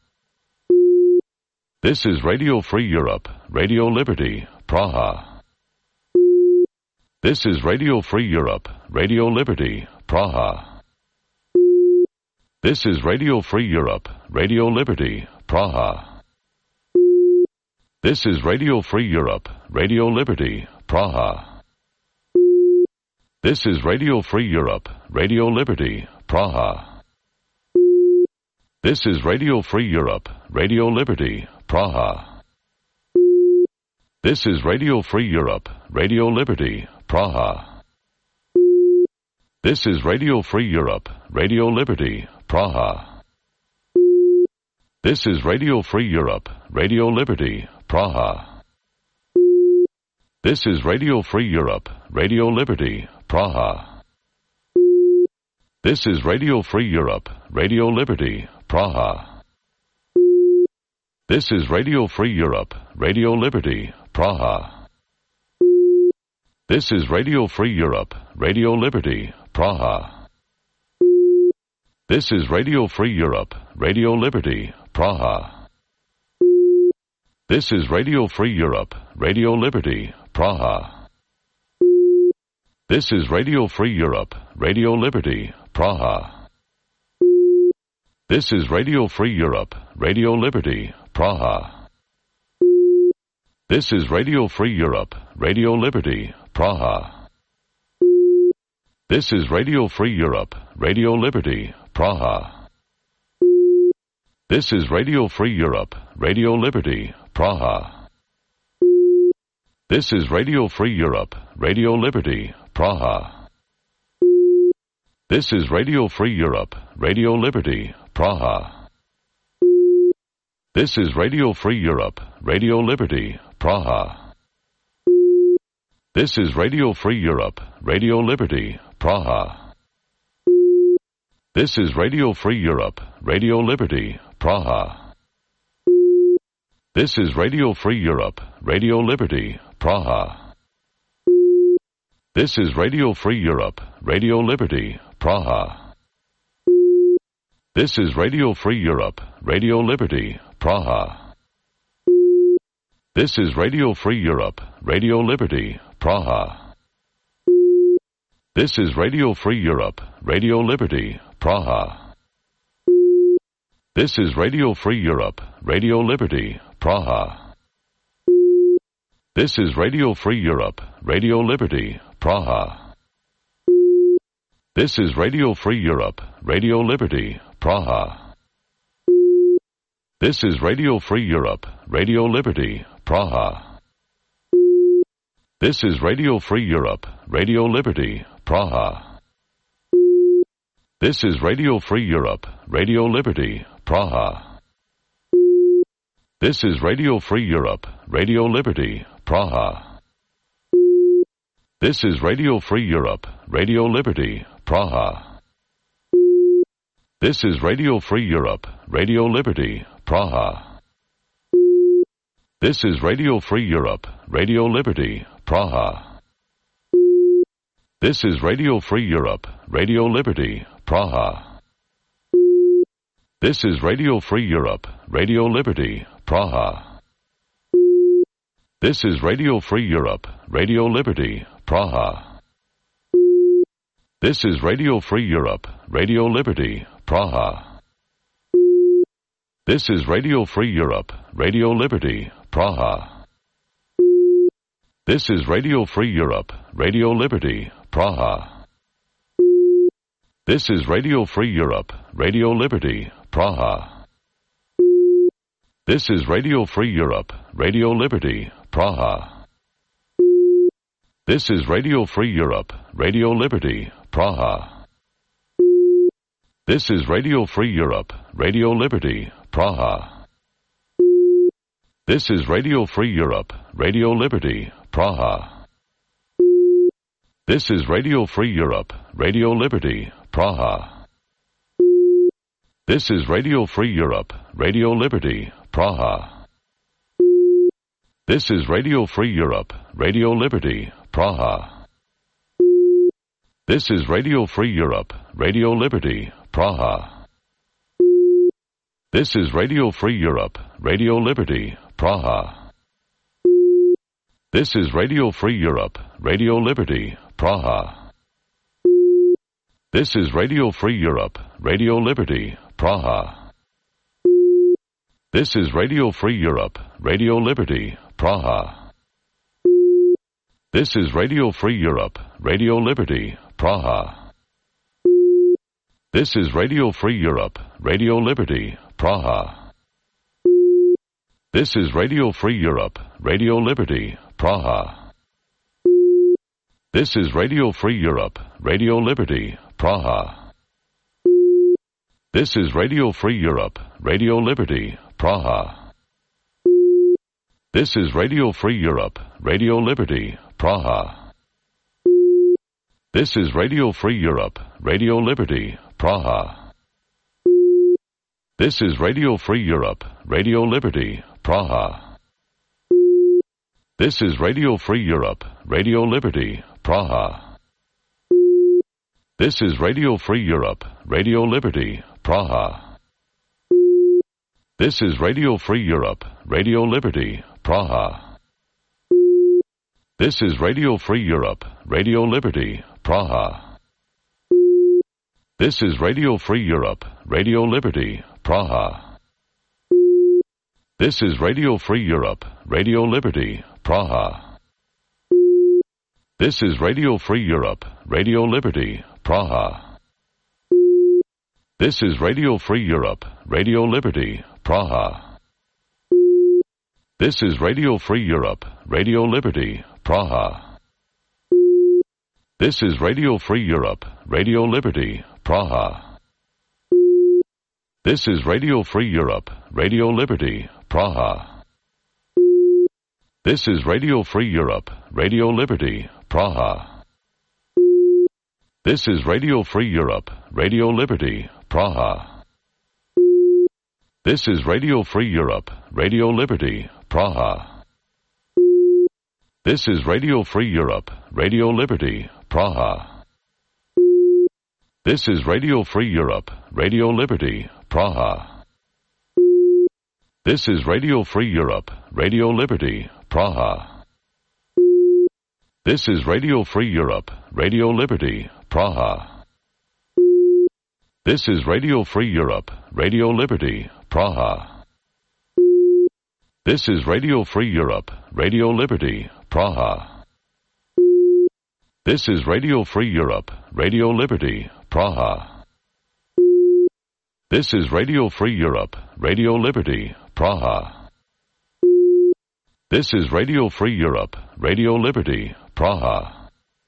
This is Radio Free Europe, Radio Liberty, Praha. This is Radio Free Europe, Radio Liberty, Praha. This is Radio Free Europe, Radio Liberty, Praha. This is Radio Free Europe, Radio Liberty, Praha. This is Radio Free Europe, Radio Liberty, Praha. This is Radio Free Europe, Radio Liberty, Praha. This is Radio Free Europe, Radio Liberty, Praha. This is Radio Free Europe, Radio Liberty, Praha. This is Radio Free Europe, Radio Liberty, Praha. This is Radio Free Europe, Radio Liberty, Praha. This is Radio Free Europe, Radio Liberty, Praha. This is Radio Free Europe, Radio Liberty, Praha. This is Radio Free Europe, Radio Liberty, Praha. This is Radio Free Europe, Radio Liberty, Praha. This is Radio Free Europe, Radio Liberty, Praha. This is Radio Free Europe, Radio Liberty, Praha. This is Radio Free Europe, Radio Liberty, Praha. This is Radio Free Europe, Radio Liberty, Praha. This is Radio Free Europe, Radio Liberty, Praha. This is Radio Free Europe, Radio Liberty, Praha. This is Radio Free Europe, Radio Liberty, Praha. This is Radio Free Europe, Radio Liberty, Praha. This is Radio Free Europe, Radio Liberty, Praha. This is Radio Free Europe, Radio Liberty, Praha. This is Radio Free Europe, Radio Liberty, Praha. This is Radio Free Europe, Radio Liberty, Praha. This is Radio Free Europe, Radio Liberty, Praha. This is Radio Free Europe, Radio Liberty, Praha. This is Radio Free Europe, Radio Liberty, Praha. This is Radio Free Europe, Radio Liberty, Praha. This is Radio Free Europe, Radio Liberty, Praha. This is Radio Free Europe, Radio Liberty, Praha. This is Radio Free Europe, Radio Liberty, Praha. This is Radio Free Europe, Radio Liberty, Praha. This is Radio Free Europe, Radio Liberty, Praha. This is Radio Free Europe, Radio Liberty, Praha. This is Radio Free Europe, Radio Liberty, Praha. This is Radio Free Europe, Radio Liberty, Praha. This is Radio Free Europe, Radio Liberty, Praha. This is Radio Free Europe, Radio Liberty, Praha. This is Radio Free Europe, Radio Liberty, Praha. This is Radio Free Europe, Radio Liberty, Praha. This is Radio Free Europe, Radio Liberty, Praha. This is Radio Free Europe, Radio Liberty, Praha. This is Radio Free Europe, Radio Liberty, Praha. This is Radio Free Europe, Radio Liberty, Praha. This is Radio Free Europe, Radio Liberty, Praha. This is Radio Free Europe, Radio Liberty, Praha. This is Radio Free Europe, Radio Liberty, Praha. This is Radio Free Europe, Radio Liberty, Praha. This is Radio Free Europe, Radio Liberty, Praha. This is Radio Free Europe, Radio Liberty, Praha. This is Radio Free Europe, Radio Liberty, Praha. This is Radio Free Europe, Radio Liberty, Praha. This is Radio Free Europe, Radio Liberty, Praha. This is Radio Free Europe, Radio Liberty, Praha. This is Radio Free Europe, Radio Liberty, Praha. This is Radio Free Europe, Radio Liberty, Praha. This is Radio Free Europe, Radio Liberty, Praha. This is Radio Free Europe, Radio Liberty, Praha. This is Radio Free Europe, Radio Liberty, Praha. This is Radio Free Europe, Radio Liberty, Praha. This is Radio Free Europe, Radio Liberty, Praha. This is Radio Free Europe, Radio Liberty, Praha. This is Radio Free Europe, Radio Liberty, Praha. This is Radio Free Europe, Radio Liberty, Praha. This is Radio Free Europe, Radio Liberty, Praha. This is Radio Free Europe, Radio Liberty, Praha. This is Radio Free Europe, Radio Liberty, Praha. This is Radio Free Europe, Radio Liberty, Praha. This is Radio Free Europe, Radio Liberty, Praha. This is Radio Free Europe, Radio Liberty, Praha. This is Radio Free Europe, Radio Liberty, Praha. This is Radio Free Europe, Radio Liberty, Praha. This is Radio Free Europe, Radio Liberty, Praha. This is Radio Free Europe, Radio Liberty, Praha. This is Radio Free Europe, Radio Liberty, Praha. This is Radio Free Europe, Radio Liberty, Praha. This is Radio Free Europe, Radio Liberty, Praha. This is Radio Free Europe, Radio Liberty, Praha. This is Radio Free Europe, Radio Liberty, Praha. This is Radio Free Europe, Radio Liberty, Praha. This is Radio Free Europe, Radio Liberty, Praha. This is Radio Free Europe, Radio Liberty, Praha. This is Radio Free Europe, Radio Liberty, Praha. This is Radio Free Europe, Radio Liberty, Praha. This is Radio Free Europe, Radio Liberty, Praha. This is Radio Free Europe, Radio Liberty, Praha. This is Radio Free Europe, Radio Liberty, Praha. This is Radio Free Europe, Radio Liberty, Praha.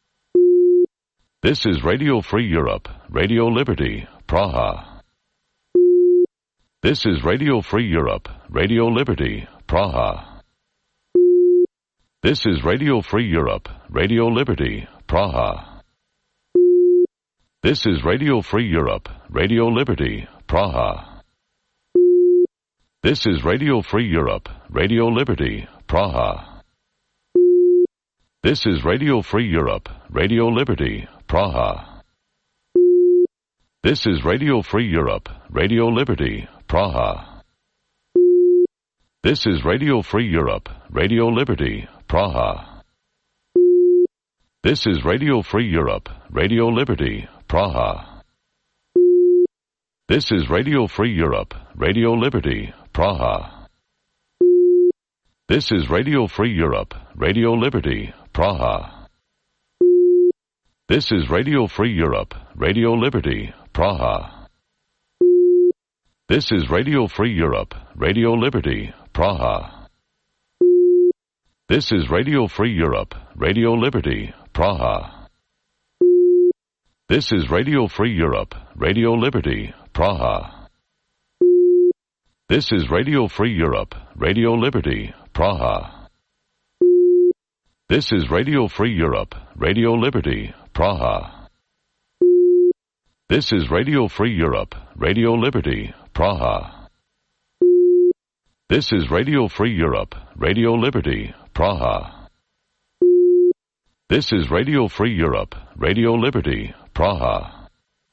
This is Radio Free Europe, Radio Liberty, Praha. This is Radio Free Europe, Radio Liberty, Praha. This is Radio Free Europe, Radio Liberty, Praha. This is Radio Free Europe, Radio Liberty, Praha. This is Radio Free Europe, Radio Liberty, Praha. This is Radio Free Europe, Radio Liberty, Praha. This is Radio Free Europe, Radio Liberty, Praha. This is Radio Free Europe, Radio Liberty, Praha. This is Radio Free Europe, Radio Liberty, Praha. This is Radio Free Europe, Radio Liberty, Praha. This is Radio Free Europe, Radio Liberty, Praha. This is Radio Free Europe, Radio Liberty, Praha. This is Radio Free Europe, Radio Liberty, Praha. This is Radio Free Europe, Radio Liberty, Praha. This is Radio Free Europe, Radio Liberty, Praha. This is Radio Free Europe, Radio Liberty, Praha. This is Radio Free Europe, Radio Liberty, Praha. This is Radio Free Europe, Radio Liberty, Praha. This is Radio Free Europe, Radio Liberty, Praha. This is Radio Free Europe, Radio Liberty, Praha.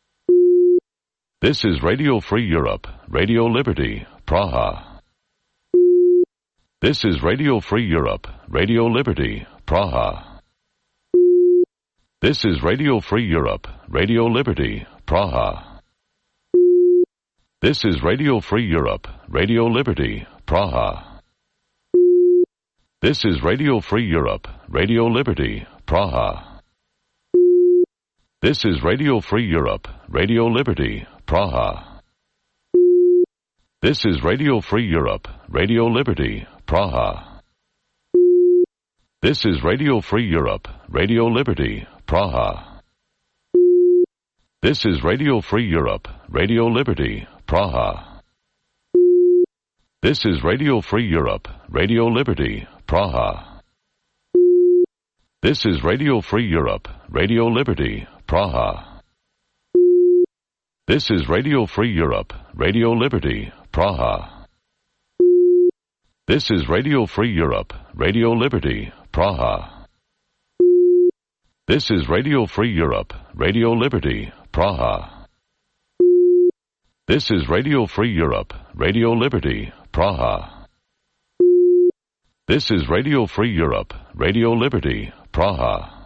This is Radio Free Europe, Radio Liberty, Praha. This is Radio Free Europe, Radio Liberty, Praha. This is Radio Free Europe, Radio Liberty, Praha. This is Radio Free Europe, Radio Liberty, Praha. This is Radio Free Europe, Radio Liberty, Praha. This is Radio Free Europe, Radio Liberty, Praha. This is Radio Free Europe, Radio Liberty, Praha. This is Radio Free Europe, Radio Liberty, Praha. This is Radio Free Europe, Radio Liberty, Praha. This is Radio Free Europe, Radio Liberty, Praha. This is Radio Free Europe, Radio Liberty, Praha. This is Radio Free Europe, Radio Liberty, Praha. This is Radio Free Europe, Radio Liberty, Praha. This is Radio Free Europe, Radio Liberty, Praha. This is Radio Free Europe, Radio Liberty, Praha. This is Radio Free Europe, Radio Liberty, Praha.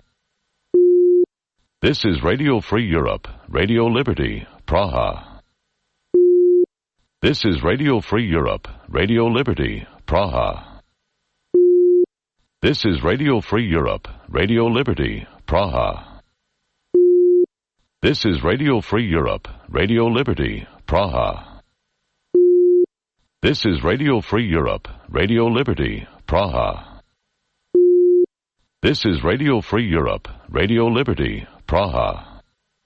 This is Radio Free Europe, Radio Liberty, Praha. This is Radio Free Europe, Radio Liberty, Praha. This is Radio Free Europe, Radio Liberty, Praha. This is Radio Free Europe, Radio Liberty, Praha. This is Radio Free Europe, Radio Liberty, Praha. This is Radio Free Europe, Radio Liberty, Praha.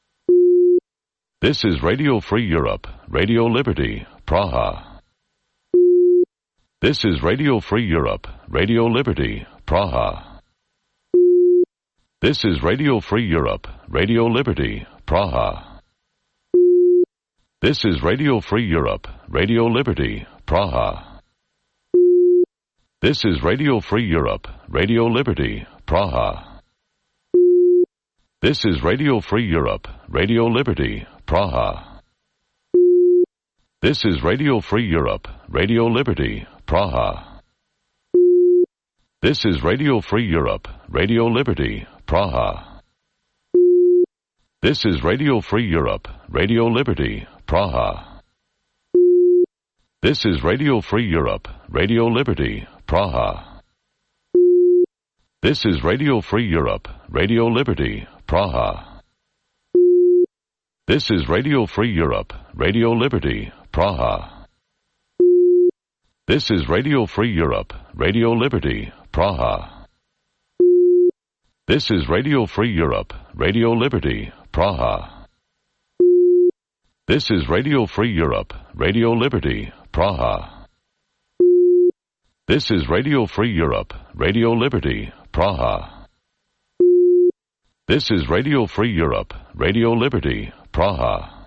This is Radio Free Europe, Radio Liberty, Praha. This is Radio Free Europe, Radio Liberty, Praha. This is Radio Free Europe, Radio Liberty, Praha. This is Radio Free Europe, Radio Liberty, Praha. This is Radio Free Europe, Radio Liberty, Praha. This is Radio Free Europe, Radio Liberty, Praha. This is Radio Free Europe, Radio Liberty, Praha. This is Radio Free Europe, Radio Liberty, Praha. This is Radio Free Europe, Radio Liberty, Praha. This is Radio Free Europe, Radio Liberty, Praha. This is Radio Free Europe, Radio Liberty, Praha. This is Radio Free Europe, Radio Liberty, Praha. This is Radio Free Europe, Radio Liberty, Praha. This is Radio Free Europe, Radio Liberty, Praha. This is Radio Free Europe, Radio Liberty, Praha. This is Radio Free Europe, Radio Liberty, Praha. This is Radio Free Europe, Radio Liberty, Praha.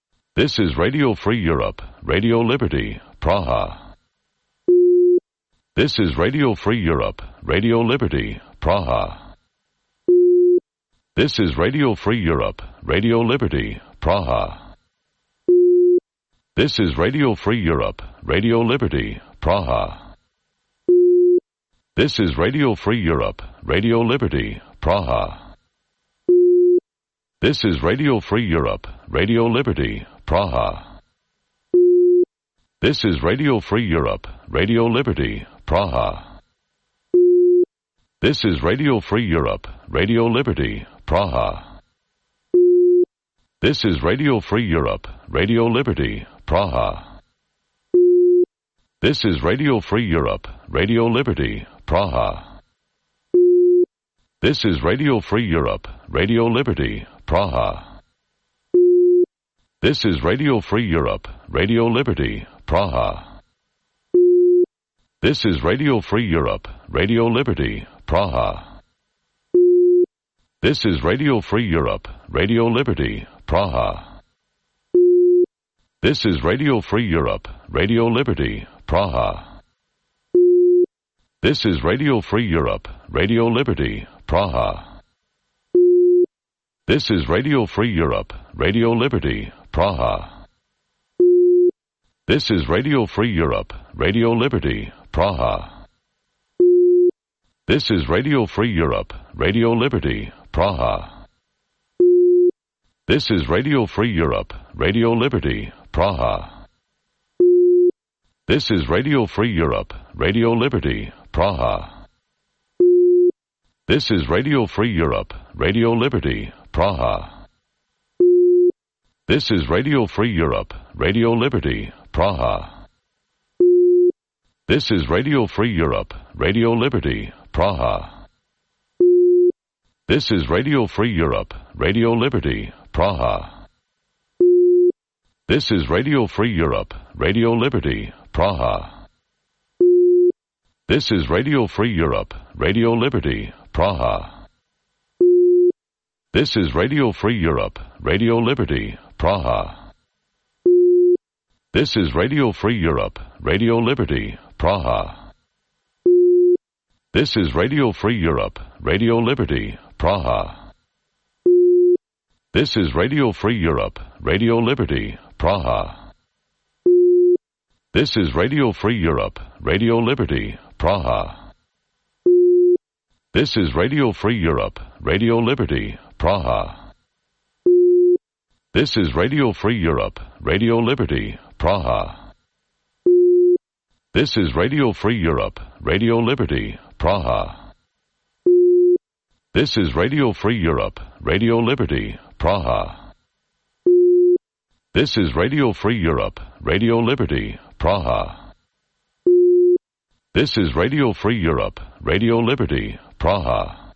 This is Radio Free Europe, Radio Liberty, Praha. This is Radio Free Europe, Radio Liberty, Praha. This is Radio Free Europe, Radio Liberty, Praha. This is Radio Free Europe, Radio Liberty, Praha. This is Radio Free Europe, Radio Liberty, Praha. This is Radio Free Europe, Radio Liberty, Praha. This is Radio Free Europe, Radio Liberty, Praha. This is Radio Free Europe, Radio Liberty, Praha. This is Radio Free Europe, Radio Liberty, Praha. This is Radio Free Europe, Radio Liberty, Praha. This is Radio Free Europe, Radio Liberty, Praha. This is Radio Free Europe, Radio Liberty, Praha. This is Radio Free Europe, Radio Liberty, Praha. This is Radio Free Europe, Radio Liberty, Praha. This is Radio Free Europe, Radio Liberty, Praha. This is Radio Free Europe, Radio Liberty, Praha. This is Radio Free Europe, Radio Liberty, Praha. This is Radio Free Europe, Radio Liberty, Praha. This is Radio Free Europe, Radio Liberty, Praha. This is Radio Free Europe, Radio Liberty, Praha. This is Radio Free Europe, Radio Liberty, Praha. This is Radio Free Europe, Radio Liberty, Praha. This is Radio Free Europe, Radio Liberty, Praha. This is Radio Free Europe, Radio Liberty, Praha. This is Radio Free Europe, Radio Liberty, Praha. This is Radio Free Europe, Radio Liberty, Praha. This is Radio Free Europe, Radio Liberty, Praha. This is Radio Free Europe, Radio Liberty, Praha. This is Radio Free Europe, Radio Liberty, Praha. This is Radio Free Europe, Radio Liberty, Praha. This is Radio Free Europe, Radio Liberty, Praha. This is Radio Free Europe, Radio Liberty, Praha. This is Radio Free Europe, Radio Liberty, Praha. This is Radio Free Europe, Radio Liberty, Praha. This is Radio Free Europe, Radio Liberty, Praha. This is Radio Free Europe, Radio Liberty, Praha. This is Radio Free Europe, Radio Liberty, Praha. This is Radio Free Europe, Radio Liberty, Praha.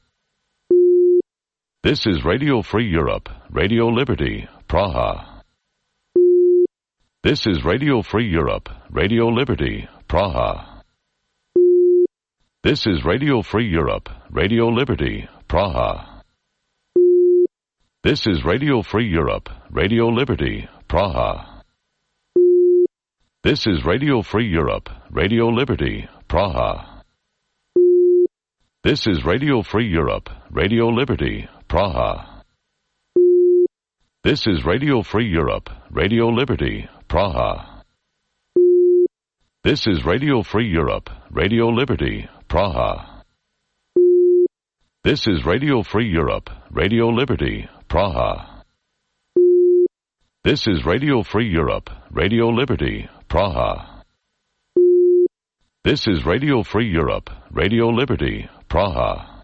This is Radio Free Europe, Radio Liberty, Praha. This is Radio Free Europe, Radio Liberty, Praha. This is Radio Free Europe, Radio Liberty, Praha. This is Radio Free Europe, Radio Liberty, Praha. This is Radio Free Europe, Radio Liberty, Praha. This is Radio Free Europe, Radio Liberty, Praha. This is Radio Free Europe, Radio Liberty, Praha. This is Radio Free Europe, Radio Liberty, Praha. This is Radio Free Europe, Radio Liberty, Praha. This is Radio Free Europe, Radio Liberty, Praha. This is Radio Free Europe, Radio Liberty, Praha.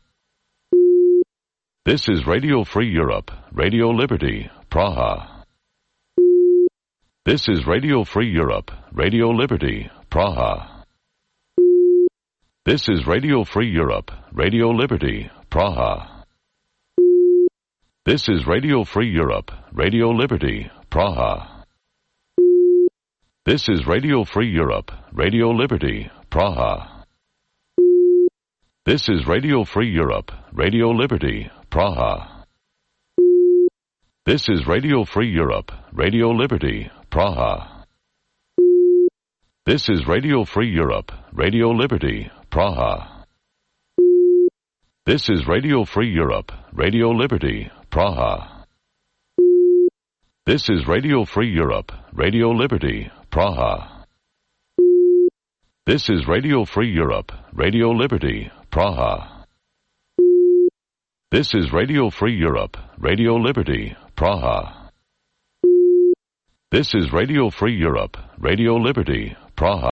This is Radio Free Europe, Radio Liberty, Praha. This is Radio Free Europe, Radio Liberty, Praha. This is Radio Free Europe, Radio Liberty, Praha. This is Radio Free Europe, Radio Liberty, Praha. This is Radio Free Europe, Radio Liberty, Praha. This is Radio Free Europe, Radio Liberty, Praha. This is Radio Free Europe, Radio Liberty, Praha. This is Radio Free Europe, Radio Liberty, Praha. This is Radio Free Europe, Radio Liberty, Praha. This is Radio Free Europe, Radio Liberty, Praha. This is Radio Free Europe, Radio Liberty, Praha. This is Radio Free Europe, Radio Liberty, Praha. This is Radio Free Europe, Radio Liberty, Praha.